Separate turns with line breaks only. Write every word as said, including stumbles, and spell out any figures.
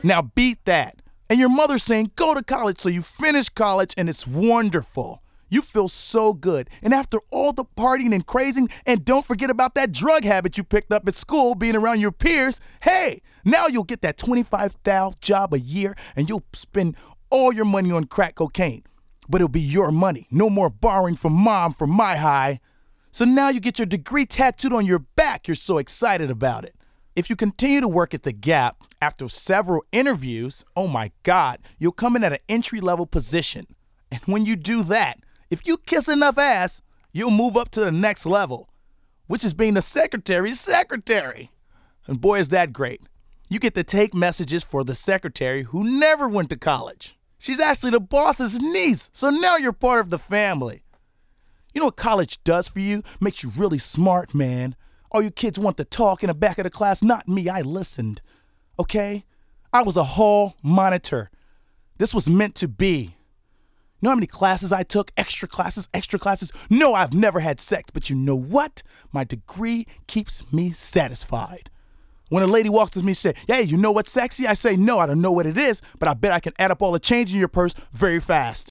Now beat that. And your mother's saying, go to college, so you finish college and it's wonderful. You feel so good. And after all the partying and crazing, and don't forget about that drug habit you picked up at school, being around your peers, hey, now you'll get that twenty-five thousand dollars job a year and you'll spend all your money on crack cocaine. But it'll be your money. No more borrowing from mom for my high. So now you get your degree tattooed on your back. You're so excited about it. If you continue to work at the Gap after several interviews, oh my God, you'll come in at an entry-level position. And when you do that, if you kiss enough ass, you'll move up to the next level, which is being the secretary's secretary. And boy, is that great. You get to take messages for the secretary who never went to college. She's actually the boss's niece, so now you're part of the family. You know what college does for you? Makes you really smart, man. All you kids want to talk in the back of the class. Not me, I listened. Okay? I was a hall monitor. This was meant to be. You know how many classes I took? Extra classes, extra classes? No, I've never had sex, but you know what? My degree keeps me satisfied. When a lady walks to me and says, hey, you know what's sexy? I say, no, I don't know what it is, but I bet I can add up all the change in your purse very fast.